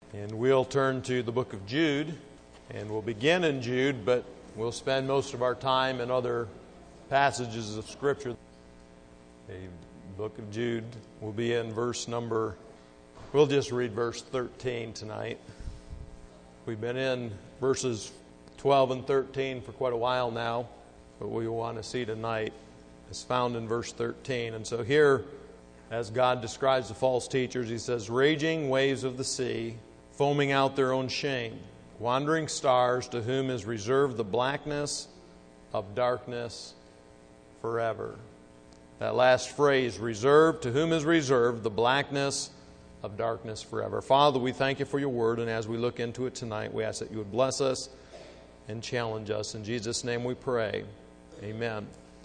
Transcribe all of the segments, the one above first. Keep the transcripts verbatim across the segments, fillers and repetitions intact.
And we'll turn to the book of Jude, and we'll begin in Jude, but we'll spend most of our time in other passages of Scripture. The book of Jude will be in verse number, we'll just read verse thirteen tonight. We've been in verses twelve and thirteen for quite a while now, but we want to see tonight is found in verse thirteen. And so here, as God describes the false teachers, He says, raging waves of the sea, foaming out their own shame, wandering stars to whom is reserved the blackness of darkness forever. That last phrase, reserved, to whom is reserved the blackness of darkness forever. Father, we thank You for Your word, and as we look into it tonight, we ask that You would bless us and challenge us. In Jesus' name we pray. Amen.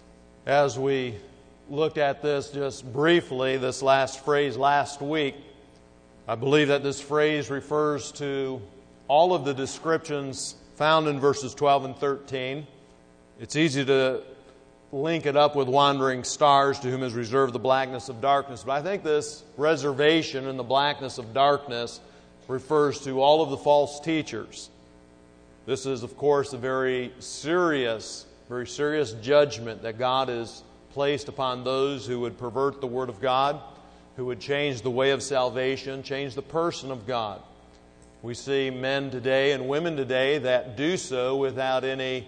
As we looked at this just briefly, this last phrase last week, I believe that this phrase refers to all of the descriptions found in verses twelve and thirteen. It's easy to link it up with wandering stars to whom is reserved the blackness of darkness. But I think this reservation in the blackness of darkness refers to all of the false teachers. This is, of course, a very serious, very serious judgment that God has placed upon those who would pervert the Word of God, who would change the way of salvation, change the person of God. We see men today and women today that do so without any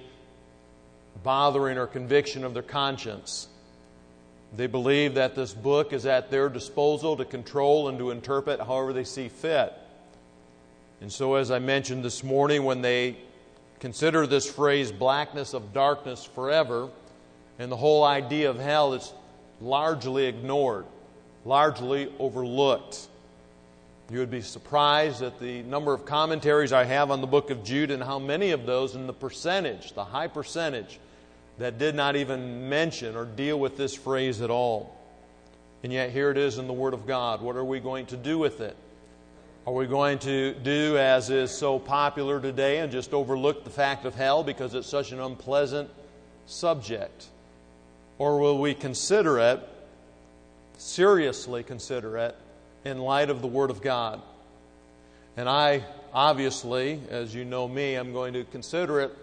bothering or conviction of their conscience. They believe that this book is at their disposal to control and to interpret however they see fit. And so, as I mentioned this morning, when they consider this phrase, blackness of darkness forever, and the whole idea of hell is largely ignored, largely overlooked. You would be surprised at the number of commentaries I have on the book of Jude and how many of those, and the percentage, the high percentage, that did not even mention or deal with this phrase at all. And yet here it is in the Word of God. What are we going to do with it? Are we going to do as is so popular today and just overlook the fact of hell because it's such an unpleasant subject? Or will we consider it, seriously consider it, in light of the Word of God? And I, obviously, as you know me, I'm going to consider it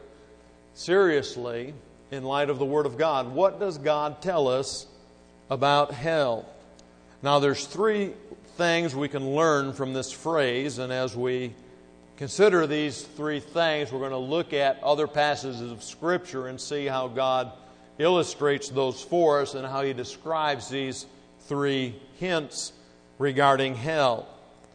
seriously in light of the Word of God. What does God tell us about hell? Now, there's three things we can learn from this phrase, and as we consider these three things, we're going to look at other passages of Scripture and see how God illustrates those for us and how He describes these three hints regarding hell.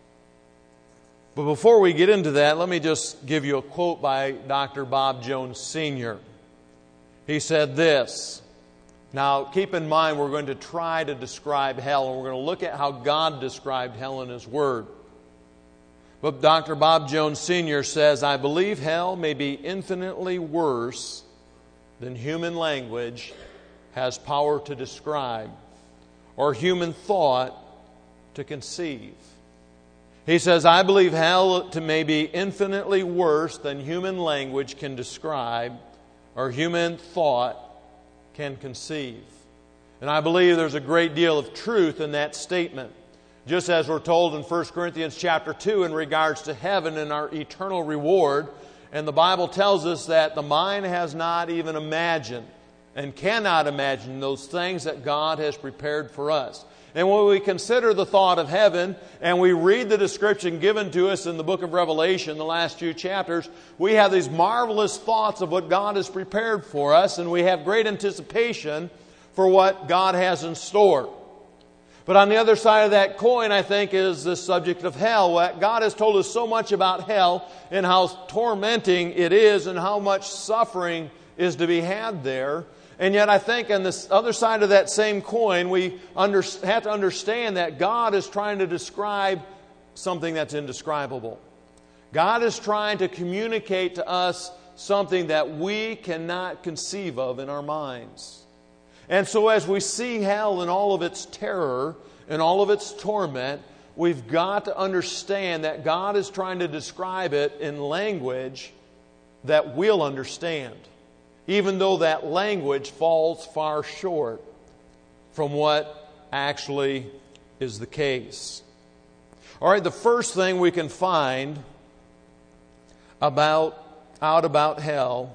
But before we get into that, let me just give you a quote by Doctor Bob Jones Senior He said this. Now, keep in mind, we're going to try to describe hell, and we're going to look at how God described hell in His Word. But Doctor Bob Jones Senior says, I believe hell may be infinitely worse than human language has power to describe, or human thought to conceive. He says, I believe hell to may be infinitely worse than human language can describe, or human thought can conceive. And I believe there's a great deal of truth in that statement. Just as we're told in First Corinthians chapter two in regards to heaven and our eternal reward, and the Bible tells us that the mind has not even imagined and cannot imagine those things that God has prepared for us. And when we consider the thought of heaven and we read the description given to us in the book of Revelation, the last few chapters, we have these marvelous thoughts of what God has prepared for us, and we have great anticipation for what God has in store. But on the other side of that coin, I think, is the subject of hell. God has told us so much about hell and how tormenting it is and how much suffering is to be had there. And yet I think on the other side of that same coin, we under, have to understand that God is trying to describe something that's indescribable. God is trying to communicate to us something that we cannot conceive of in our minds. And so as we see hell in all of its terror and all of its torment, we've got to understand that God is trying to describe it in language that we'll understand, even though that language falls far short from what actually is the case. All right, the first thing we can find about out about hell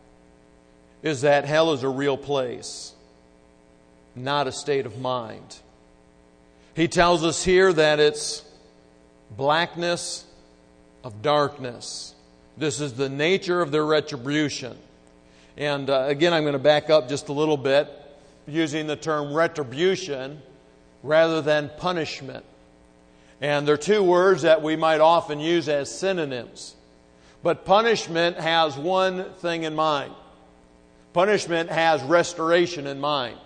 is that hell is a real place, not a state of mind. He tells us here that it's blackness of darkness. This is the nature of their retribution. And uh, again, I'm going to back up just a little bit, using the term retribution rather than punishment. And they're two words that we might often use as synonyms. But punishment has one thing in mind. Punishment has restoration in mind.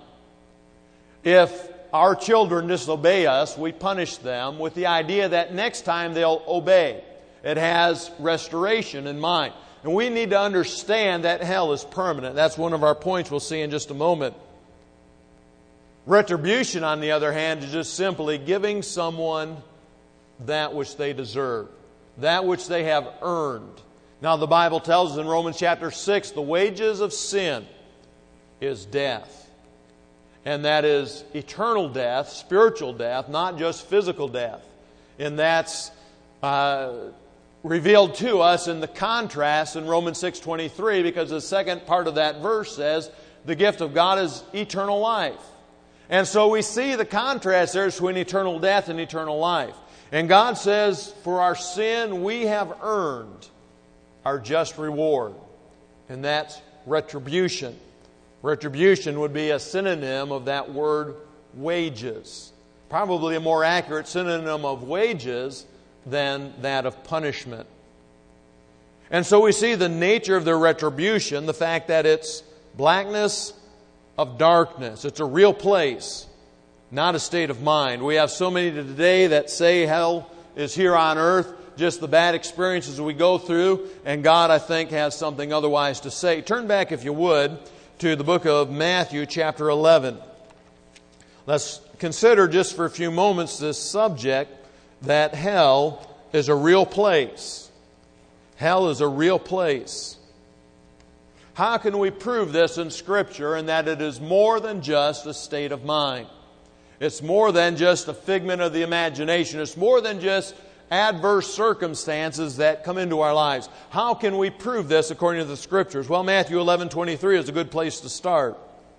If our children disobey us, we punish them with the idea that next time they'll obey. It has restoration in mind. And we need to understand that hell is permanent. That's one of our points we'll see in just a moment. Retribution, on the other hand, is just simply giving someone that which they deserve, that which they have earned. Now, the Bible tells us in Romans chapter six, the wages of sin is death. And that is eternal death, spiritual death, not just physical death. And that's uh, revealed to us in the contrast in Romans six twenty-three, because the second part of that verse says, the gift of God is eternal life. And so we see the contrast there between eternal death and eternal life. And God says, for our sin we have earned our just reward. And that's retribution. Retribution would be a synonym of that word wages. Probably a more accurate synonym of wages than that of punishment. And so we see the nature of their retribution, the fact that it's blackness of darkness. It's a real place, not a state of mind. We have so many today that say hell is here on earth, just the bad experiences we go through, and God, I think, has something otherwise to say. Turn back, if you would, to the book of Matthew, chapter eleven. Let's consider just for a few moments this subject, that hell is a real place. Hell is a real place. How can we prove this in Scripture, and that it is more than just a state of mind? It's more than just a figment of the imagination. It's more than just adverse circumstances that come into our lives. How can we prove this according to the Scriptures? Well, Matthew eleven twenty-three is a good place to start.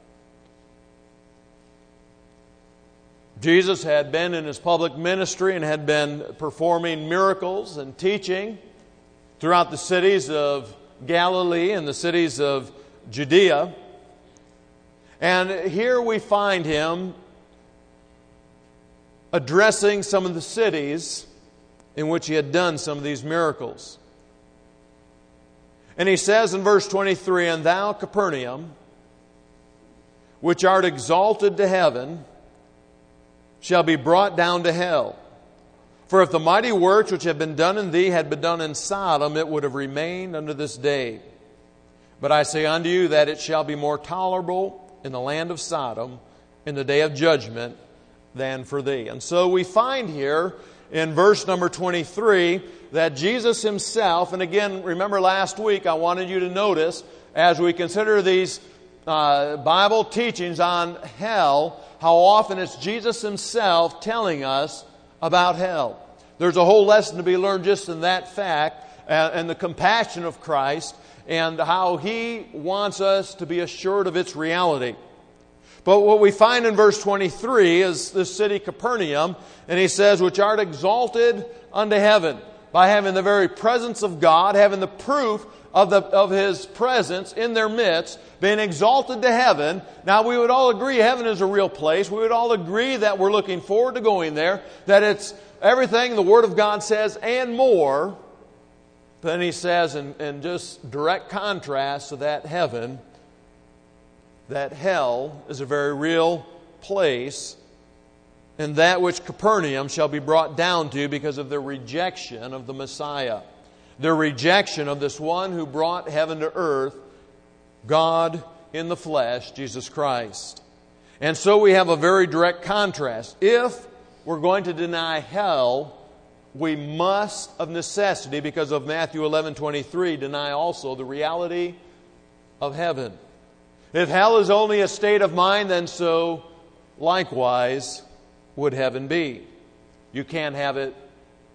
Jesus had been in His public ministry and had been performing miracles and teaching throughout the cities of Galilee and the cities of Judea. And here we find Him addressing some of the cities in which He had done some of these miracles. And He says in verse twenty-three, and thou, Capernaum, which art exalted to heaven, shall be brought down to hell. For if the mighty works which have been done in thee had been done in Sodom, it would have remained unto this day. But I say unto you that it shall be more tolerable in the land of Sodom in the day of judgment than for thee. And so we find here in verse number twenty-three that Jesus Himself, and again, remember last week I wanted you to notice as we consider these uh, Bible teachings on hell, how often it's Jesus Himself telling us about hell. There's a whole lesson to be learned just in that fact, uh, and the compassion of Christ, and how He wants us to be assured of its reality. But what we find in verse twenty-three is the city Capernaum, and He says, which art exalted unto heaven, by having the very presence of God, having the proof of the of His presence in their midst, being exalted to heaven. Now we would all agree heaven is a real place. We would all agree that we're looking forward to going there, that it's everything the Word of God says and more. But then He says, in, in just direct contrast to that heaven, that hell is a very real place, and that which Capernaum shall be brought down to because of their rejection of the Messiah. Their rejection of this one who brought heaven to earth, God in the flesh, Jesus Christ. And so we have a very direct contrast. If we're going to deny hell, we must of necessity, because of Matthew eleven twenty-three, deny also the reality of heaven. If hell is only a state of mind, then so likewise would heaven be. You can't have it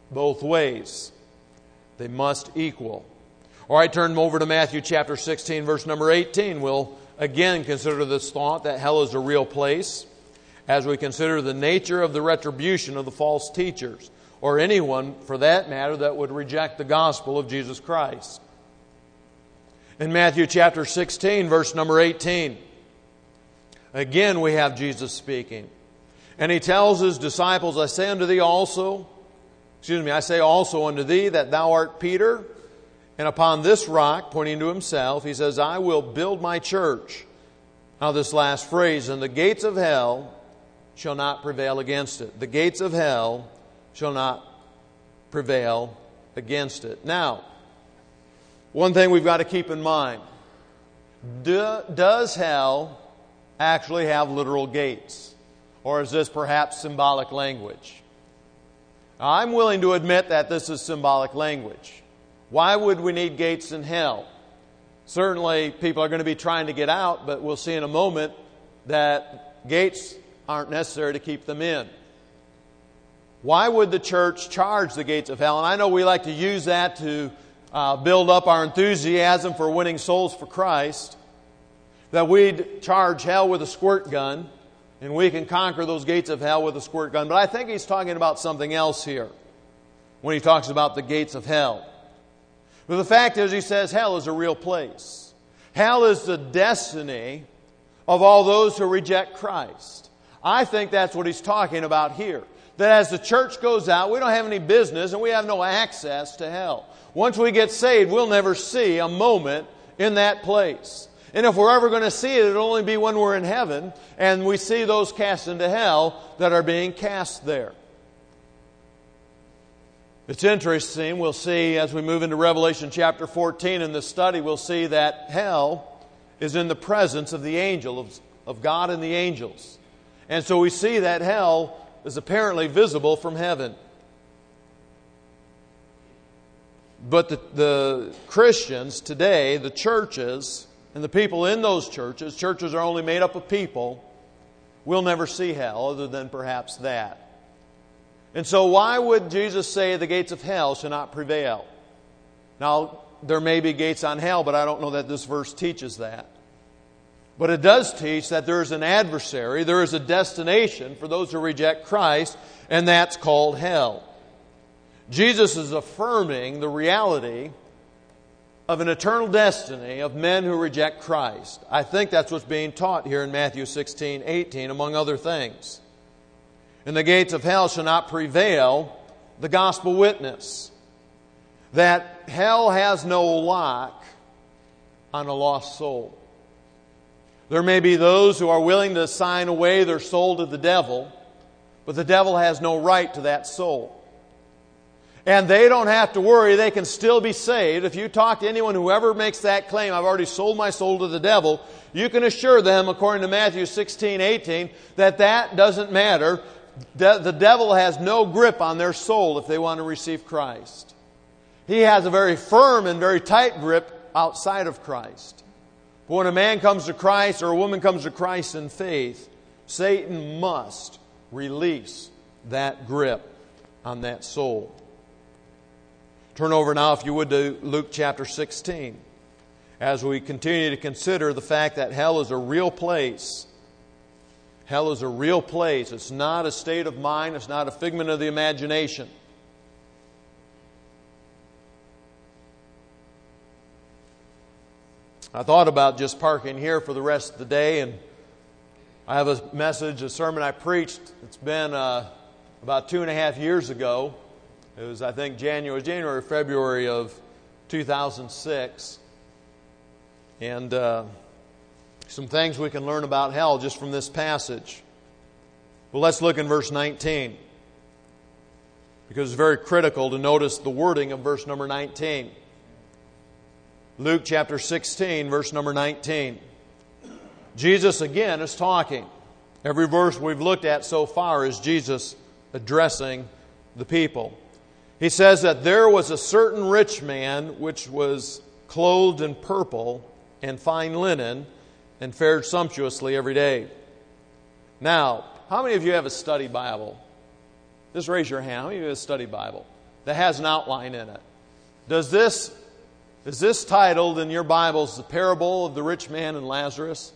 both ways. They must equal. All right, turn over to Matthew chapter sixteen, verse number eighteen. We'll again consider this thought that hell is a real place as we consider the nature of the retribution of the false teachers, or anyone, for that matter, that would reject the gospel of Jesus Christ. In Matthew chapter sixteen, verse number eighteen, again we have Jesus speaking. And He tells His disciples, I say unto thee also, excuse me, I say also unto thee that thou art Peter, and upon this rock, pointing to Himself, He says, I will build my church. Now this last phrase, and the gates of hell shall not prevail against it. The gates of hell shall not prevail against it. Now, one thing we've got to keep in mind, do, does hell actually have literal gates? Or is this perhaps symbolic language? Now, I'm willing to admit that this is symbolic language. Why would we need gates in hell? Certainly, people are going to be trying to get out, but we'll see in a moment that gates aren't necessary to keep them in. Why would the church charge the gates of hell? And I know we like to use that to uh, build up our enthusiasm for winning souls for Christ, that we'd charge hell with a squirt gun, and we can conquer those gates of hell with a squirt gun. But I think he's talking about something else here when he talks about the gates of hell. But the fact is, he says hell is a real place. Hell is the destiny of all those who reject Christ. I think that's what he's talking about here. That as the church goes out, we don't have any business and we have no access to hell. Once we get saved, we'll never see a moment in that place. And if we're ever going to see it, it'll only be when we're in heaven and we see those cast into hell that are being cast there. It's interesting, we'll see as we move into Revelation chapter fourteen in this study, we'll see that hell is in the presence of the angel, of, of God and the angels. And so we see that hell is apparently visible from heaven. But the, the Christians today, the churches, and the people in those churches, churches are only made up of people, will never see hell other than perhaps that. And so why would Jesus say the gates of hell shall not prevail? Now, there may be gates on hell, but I don't know that this verse teaches that. But it does teach that there is an adversary, there is a destination for those who reject Christ, and that's called hell. Jesus is affirming the reality of an eternal destiny of men who reject Christ. I think that's what's being taught here in Matthew sixteen, eighteen, among other things. And the gates of hell shall not prevail, the gospel witness. That hell has no lock on a lost soul. There may be those who are willing to sign away their soul to the devil, but the devil has no right to that soul. And they don't have to worry, they can still be saved. If you talk to anyone who ever makes that claim, I've already sold my soul to the devil, you can assure them, according to Matthew sixteen, eighteen, that that doesn't matter. The devil has no grip on their soul if they want to receive Christ. He has a very firm and very tight grip outside of Christ. But when a man comes to Christ or a woman comes to Christ in faith, Satan must release that grip on that soul. Turn over now, if you would, to Luke chapter sixteen, as we continue to consider the fact that hell is a real place. Hell is a real place. It's not a state of mind. It's not a figment of the imagination. I thought about just parking here for the rest of the day, and I have a message, a sermon I preached. It's been uh, about two and a half years ago. It was, I think, January, January, February of two thousand six. And uh, some things we can learn about hell just from this passage. Well, let's look in verse nineteen. Because it's very critical to notice the wording of verse number nineteen. Luke chapter sixteen, verse number nineteen. Jesus again is talking. Every verse we've looked at so far is Jesus addressing the people. He says that there was a certain rich man which was clothed in purple and fine linen and fared sumptuously every day. Now, how many of you have a study Bible? Just raise your hand. How many of you have a study Bible? that has an outline in it. Does this, is this titled in your Bibles, The Parable of the Rich Man and Lazarus?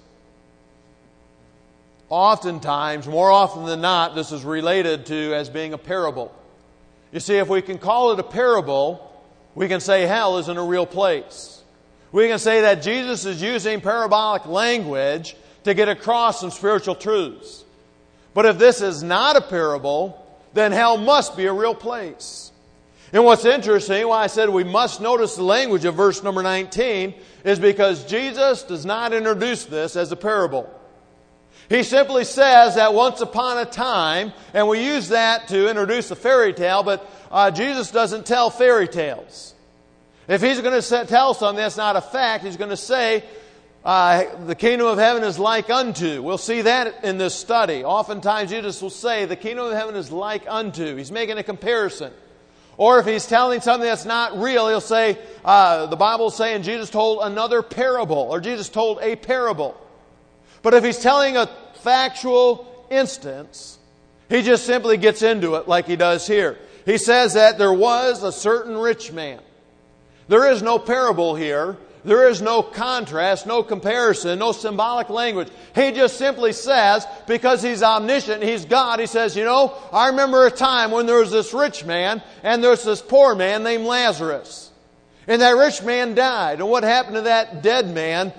Oftentimes, more often than not, this is related to as being a parable. You see, if we can call it a parable, we can say hell isn't a real place. We can say that Jesus is using parabolic language to get across some spiritual truths. But if this is not a parable, then hell must be a real place. And what's interesting, why I said we must notice the language of verse number nineteen, is because Jesus does not introduce this as a parable. He simply says that once upon a time, and we use that to introduce a fairy tale, but uh, Jesus doesn't tell fairy tales. If He's going to tell something that's not a fact, He's going to say, uh, the kingdom of heaven is like unto. We'll see that in this study. Oftentimes Jesus will say, the kingdom of heaven is like unto. He's making a comparison. Or if He's telling something that's not real, He'll say, uh, the Bible is saying Jesus told another parable, or Jesus told a parable. But if He's telling a factual instance, He just simply gets into it like He does here. He says that there was a certain rich man. There is no parable here. There is no contrast, no comparison, no symbolic language. He just simply says, because He's omniscient, He's God, He says, you know, I remember a time when there was this rich man and there's this poor man named Lazarus. And that rich man died. And what happened to that dead man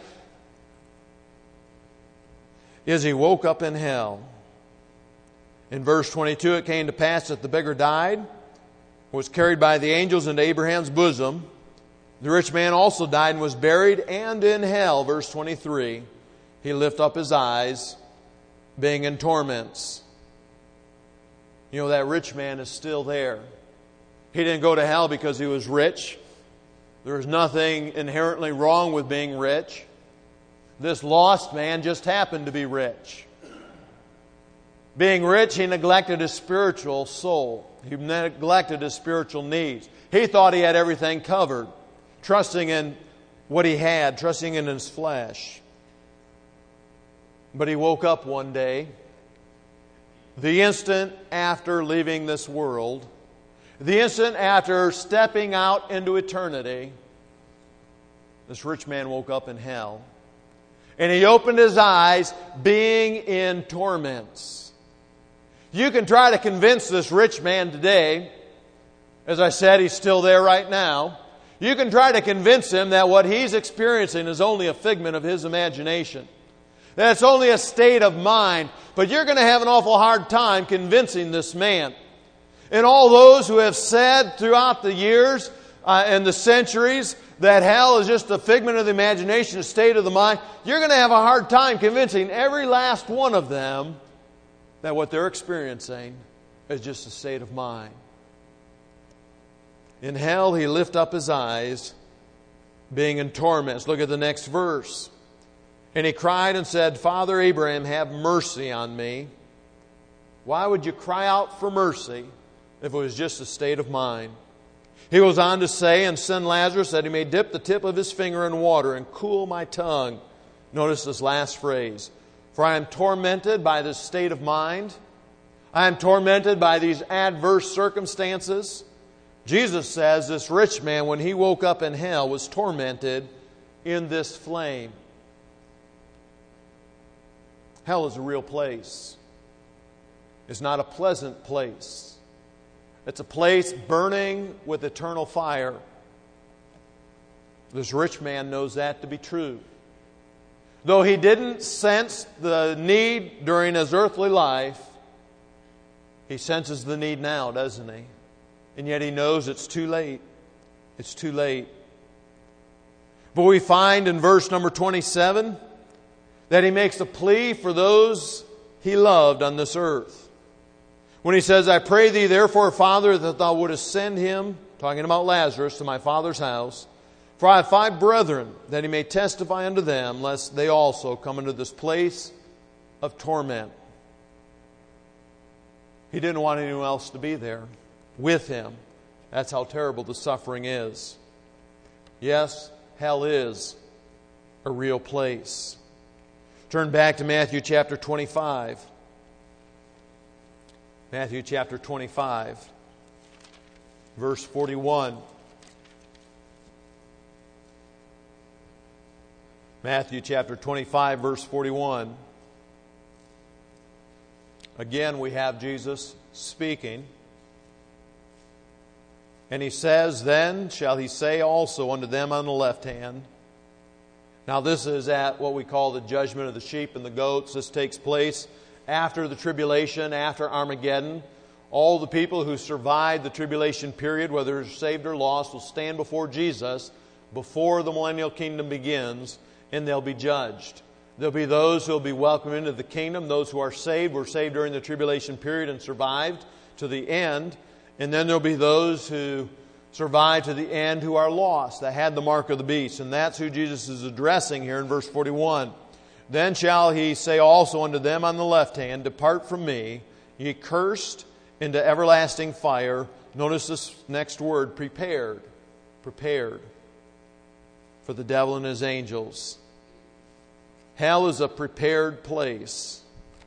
is he woke up in hell. In verse twenty-two, it came to pass that the beggar died, was carried by the angels into Abraham's bosom. The rich man also died and was buried, and in hell, verse twenty-three, he lifted up his eyes, being in torments. You know, that rich man is still there. He didn't go to hell because he was rich. There was nothing inherently wrong with being rich. This lost man just happened to be rich. Being rich, he neglected his spiritual soul. He neglected his spiritual needs. He thought he had everything covered, trusting in what he had, trusting in his flesh. But he woke up one day, the instant after leaving this world, the instant after stepping out into eternity, this rich man woke up in hell. And he opened his eyes, being in torments. You can try to convince this rich man today, as I said, he's still there right now. You can try to convince him that what he's experiencing is only a figment of his imagination. That it's only a state of mind. But you're going to have an awful hard time convincing this man. And all those who have said throughout the years uh, and the centuries that hell is just a figment of the imagination, a state of the mind, you're going to have a hard time convincing every last one of them that what they're experiencing is just a state of mind. In hell, he lifted up his eyes, being in torments. Look at the next verse. And he cried and said, Father Abraham, have mercy on me. Why would you cry out for mercy if it was just a state of mind? He goes on to say, and send Lazarus that he may dip the tip of his finger in water and cool my tongue. Notice this last phrase. For I am tormented by this state of mind. I am tormented by these adverse circumstances. Jesus says this rich man, when he woke up in hell, was tormented in this flame. Hell is a real place. It's not a pleasant place. It's a place burning with eternal fire. This rich man knows that to be true. Though he didn't sense the need during his earthly life, he senses the need now, doesn't he? And yet he knows it's too late. It's too late. But we find in verse number twenty-seven that he makes a plea for those he loved on this earth. When he says, I pray thee therefore, Father, that thou wouldest send him, talking about Lazarus, to my father's house. For I have five brethren, that he may testify unto them, lest they also come into this place of torment. He didn't want anyone else to be there with him. That's how terrible the suffering is. Yes, hell is a real place. Turn back to Matthew chapter twenty-five. Matthew chapter twenty-five, verse forty-one. Matthew chapter twenty-five, verse forty-one. Again, we have Jesus speaking. And He says, "Then shall He say also unto them on the left hand." Now this is at what we call the judgment of the sheep and the goats. This takes place after the tribulation, after Armageddon. All the people who survived the tribulation period, whether saved or lost, will stand before Jesus before the millennial kingdom begins, and they'll be judged. There'll be those who will be welcomed into the kingdom. Those who are saved were saved during the tribulation period and survived to the end. And then there'll be those who survived to the end who are lost, that had the mark of the beast. And that's who Jesus is addressing here in verse forty-one. "Then shall He say also unto them on the left hand, Depart from me, ye cursed, into everlasting fire." Notice this next word, prepared. Prepared for the devil and his angels. Hell is a prepared place.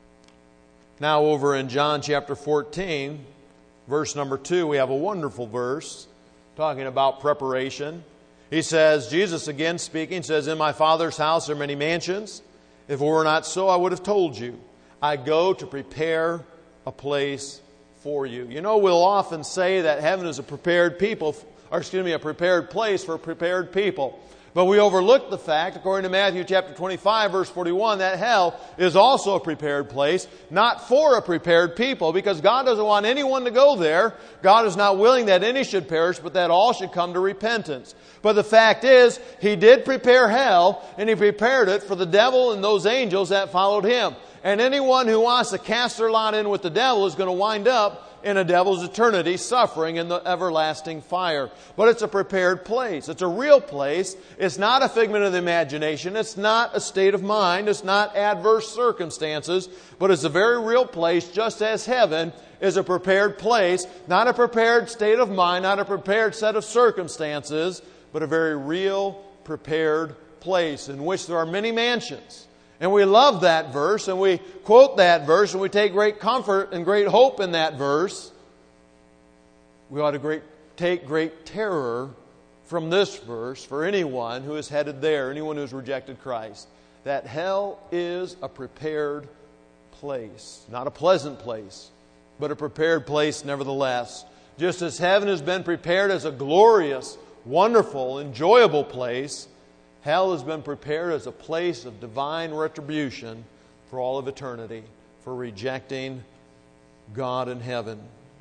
Now over in John chapter fourteen, verse number two, we have a wonderful verse talking about preparation. He says, Jesus again speaking, says, "In my Father's house are many mansions. If it were not so, I would have told you. I go to prepare a place for you." You know, we'll often say that heaven is a prepared people, or excuse me, a prepared place for prepared people. But we overlook the fact, according to Matthew chapter twenty-five, verse forty-one, that hell is also a prepared place, not for a prepared people, because God doesn't want anyone to go there. God is not willing that any should perish, but that all should come to repentance. But the fact is, He did prepare hell, and He prepared it for the devil and those angels that followed Him. And anyone who wants to cast their lot in with the devil is going to wind up in a devil's eternity, suffering in the everlasting fire. But it's a prepared place. It's a real place. It's not a figment of the imagination. It's not a state of mind. It's not adverse circumstances. But it's a very real place, just as heaven is a prepared place. Not a prepared state of mind, not a prepared set of circumstances, but a very real, prepared place in which there are many mansions. And we love that verse, and we quote that verse, and we take great comfort and great hope in that verse. We ought to great, take great terror from this verse for anyone who is headed there, anyone who has rejected Christ. That hell is a prepared place. Not a pleasant place, but a prepared place nevertheless. Just as heaven has been prepared as a glorious, wonderful, enjoyable place, hell has been prepared as a place of divine retribution for all of eternity, for rejecting God in heaven.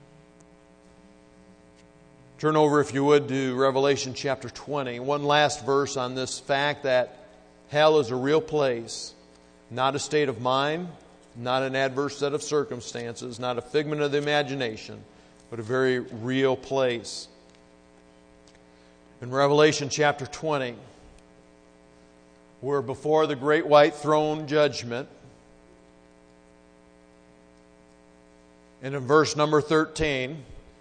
Turn over, if you would, to Revelation chapter twenty. One last verse on this fact that hell is a real place, not a state of mind, not an adverse set of circumstances, not a figment of the imagination, but a very real place. In Revelation chapter twenty, we're before the great white throne judgment. And in verse number thirteen,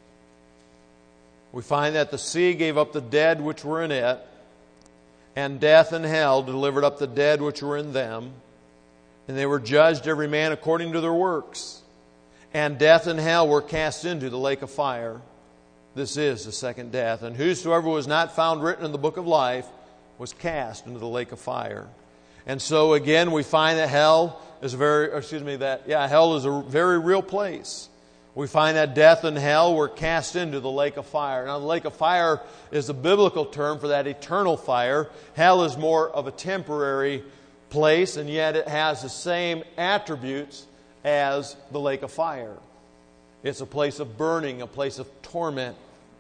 we find that the sea gave up the dead which were in it, and death and hell delivered up the dead which were in them, and they were judged every man according to their works. And death and hell were cast into the lake of fire. This is the second death. And whosoever was not found written in the book of life was cast into the lake of fire. And so again, we find that hell is a very, excuse me, that, yeah, hell is a very real place. We find that death and hell were cast into the lake of fire. Now, the lake of fire is a biblical term for that eternal fire. Hell is more of a temporary place, and yet it has the same attributes as the lake of fire. It's a place of burning, a place of torment.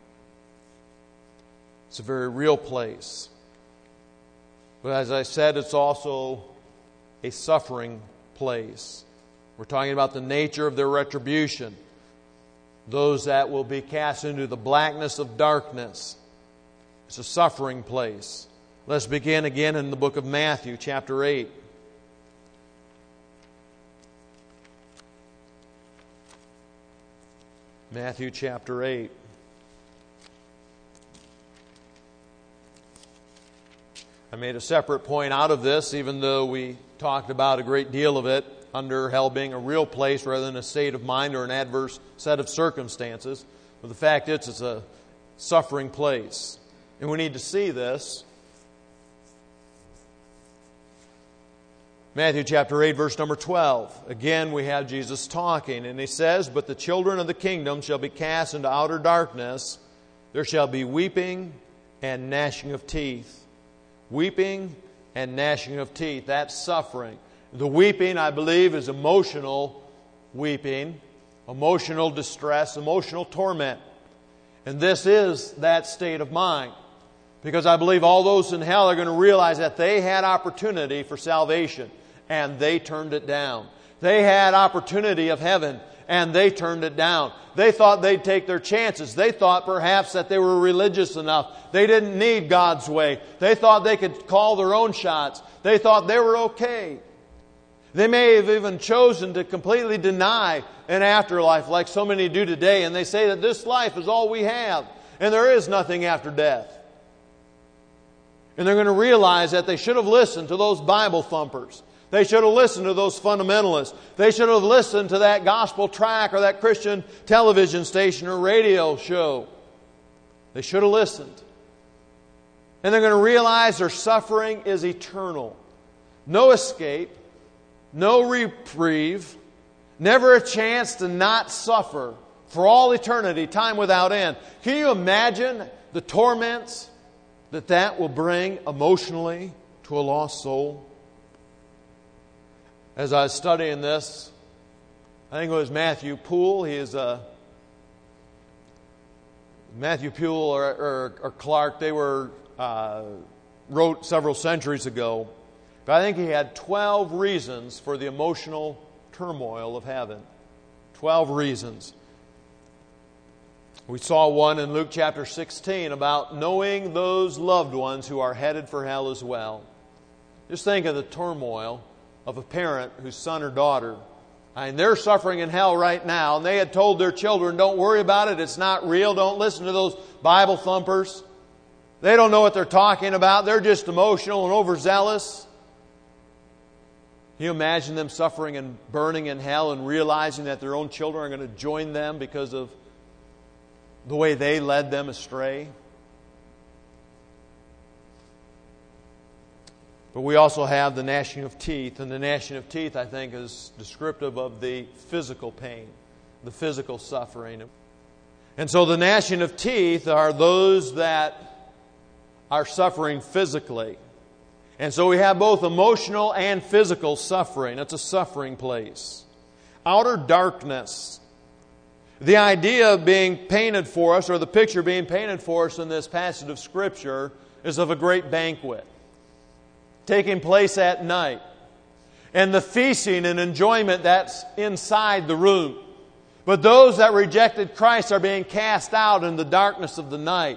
It's a very real place. But as I said, it's also a suffering place. We're talking about the nature of their retribution. Those that will be cast into the blackness of darkness. It's a suffering place. Let's begin again in the book of Matthew, chapter eight. Matthew chapter eight. I made a separate point out of this, even though we talked about a great deal of it under hell being a real place rather than a state of mind or an adverse set of circumstances. But the fact is, it's a suffering place. And we need to see this. Matthew chapter eight, verse number twelve. Again, we have Jesus talking, and He says, "But the children of the kingdom shall be cast into outer darkness. There shall be weeping and gnashing of teeth." Weeping and gnashing of teeth. That's suffering. The weeping, I believe, is emotional weeping, emotional distress, emotional torment. And this is that state of mind. Because I believe all those in hell are going to realize that they had opportunity for salvation, and they turned it down. They had opportunity of heaven, and they turned it down. They thought they'd take their chances. They thought perhaps that they were religious enough. They didn't need God's way. They thought they could call their own shots. They thought they were okay. They may have even chosen to completely deny an afterlife like so many do today, and they say that this life is all we have, and there is nothing after death. And they're going to realize that they should have listened to those Bible thumpers. They should have listened to those fundamentalists. They should have listened to that gospel track or that Christian television station or radio show. They should have listened. And they're going to realize their suffering is eternal. No escape, no reprieve, never a chance to not suffer for all eternity, time without end. Can you imagine the torments that that will bring emotionally to a lost soul? As I was studying this, I think it was Matthew Poole. He is a Matthew Poole or, or, or Clark. They were uh, wrote several centuries ago, but I think he had twelve reasons for the emotional turmoil of heaven. Twelve reasons. We saw one in Luke chapter sixteen about knowing those loved ones who are headed for hell as well. Just think of the turmoil of a parent whose son or daughter, I mean, they're suffering in hell right now, and they had told their children, don't worry about it, it's not real, don't listen to those Bible thumpers. They don't know what they're talking about, they're just emotional and overzealous. Can you imagine them suffering and burning in hell and realizing that their own children are going to join them because of the way they led them astray? But we also have the gnashing of teeth. And the gnashing of teeth, I think, is descriptive of the physical pain, the physical suffering. And so the gnashing of teeth are those that are suffering physically. And so we have both emotional and physical suffering. It's a suffering place. Outer darkness. The idea being painted for us, or the picture being painted for us in this passage of Scripture, is of a great banquet taking place at night. And the feasting and enjoyment that's inside the room. But those that rejected Christ are being cast out in the darkness of the night,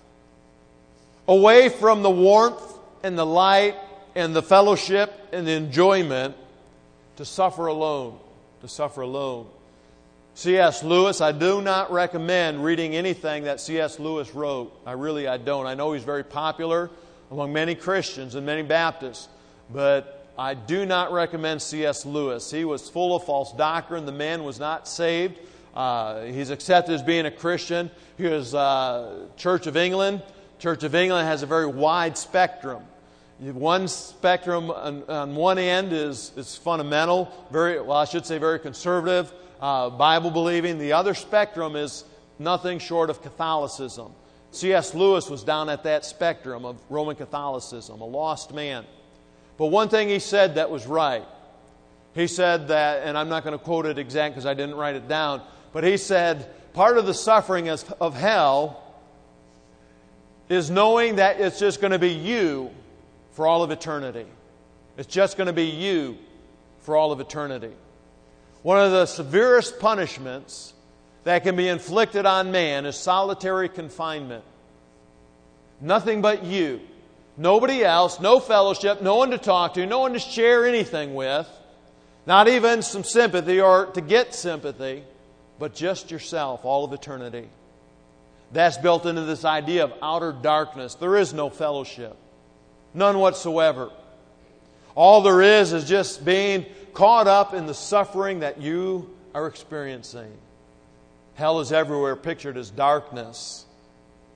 away from the warmth and the light and the fellowship and the enjoyment, to suffer alone. To suffer alone. C S Lewis, I do not recommend reading anything that C S Lewis wrote. I really, I don't. I know he's very popular among many Christians and many Baptists, but I do not recommend C S Lewis. He was full of false doctrine. The man was not saved. Uh, he's accepted as being a Christian. He was uh, Church of England. Church of England has a very wide spectrum. One spectrum on, on one end is, is fundamental, very well, I should say very conservative, uh, Bible-believing. The other spectrum is nothing short of Catholicism. C S Lewis was down at that spectrum of Roman Catholicism, a lost man. But one thing he said that was right. He said that, and I'm not going to quote it exact because I didn't write it down, but he said, part of the suffering of hell is knowing that it's just going to be you for all of eternity. It's just going to be you for all of eternity. One of the severest punishments that can be inflicted on man is solitary confinement. Nothing but you. Nobody else, no fellowship, no one to talk to, no one to share anything with. Not even some sympathy or to get sympathy, but just yourself all of eternity. That's built into this idea of outer darkness. There is no fellowship. None whatsoever. All there is is just being caught up in the suffering that you are experiencing. Hell is everywhere pictured as darkness.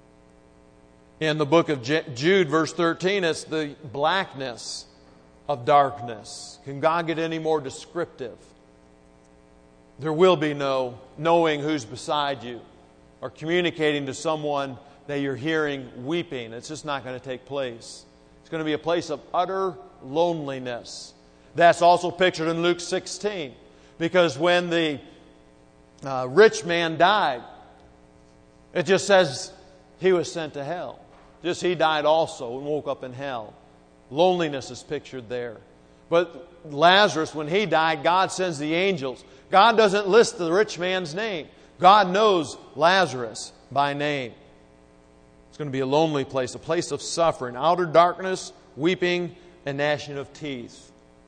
In the book of Jude, verse thirteen, it's the blackness of darkness. Can God get any more descriptive? There will be no knowing who's beside you or communicating to someone that you're hearing weeping. It's just not going to take place. It's going to be a place of utter loneliness. That's also pictured in Luke sixteen. Because when the uh, rich man died, it just says he was sent to hell. Just he died also and woke up in hell. Loneliness is pictured there. But Lazarus, when he died, God sends the angels. God doesn't list the rich man's name. God knows Lazarus by name. It's going to be a lonely place, a place of suffering, outer darkness, weeping, and gnashing of teeth.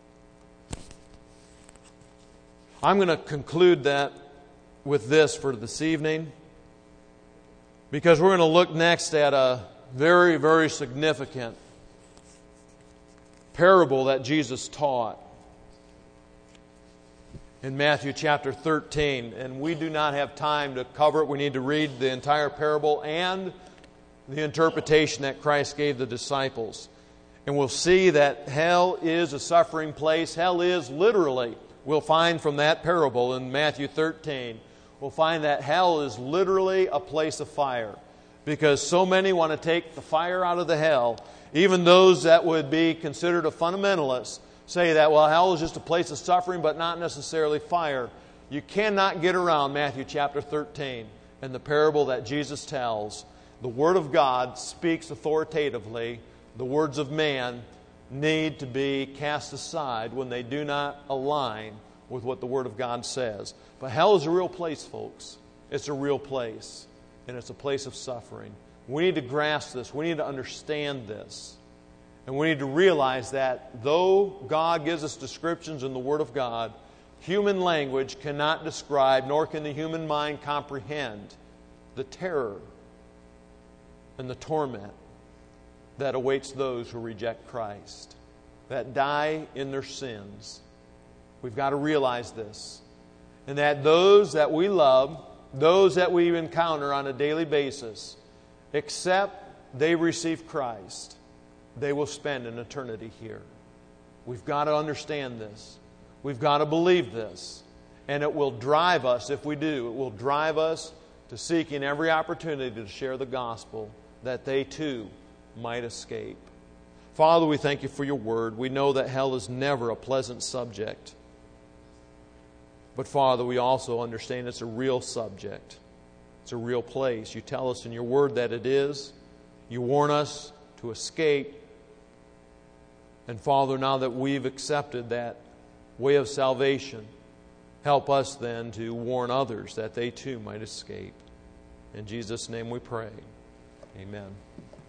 I'm going to conclude that with this for this evening, because we're going to look next at a very, very significant parable that Jesus taught in Matthew chapter thirteen. And we do not have time to cover it. We need to read the entire parable and the interpretation that Christ gave the disciples. And we'll see that hell is a suffering place. Hell is literally, we'll find from that parable in Matthew thirteen, we'll find that hell is literally a place of fire. Because so many want to take the fire out of the hell. Even those that would be considered a fundamentalist say that, well, hell is just a place of suffering, but not necessarily fire. You cannot get around Matthew chapter thirteen and the parable that Jesus tells. The Word of God speaks authoritatively. The words of man need to be cast aside when they do not align with what the Word of God says. But hell is a real place, folks. It's a real place. And it's a place of suffering. We need to grasp this. We need to understand this. And we need to realize that though God gives us descriptions in the Word of God, human language cannot describe, nor can the human mind comprehend the terror and the torment that awaits those who reject Christ, that die in their sins. We've got to realize this. And that those that we love, those that we encounter on a daily basis, except they receive Christ, they will spend an eternity here. We've got to understand this. We've got to believe this. And it will drive us, if we do, it will drive us to seeking every opportunity to share the gospel that they too might escape. Father, we thank you for your word. We know that hell is never a pleasant subject. But Father, we also understand it's a real subject. It's a real place. You tell us in your word that it is. You warn us to escape. And Father, now that we've accepted that way of salvation, help us then to warn others that they too might escape. In Jesus' name we pray. Amen.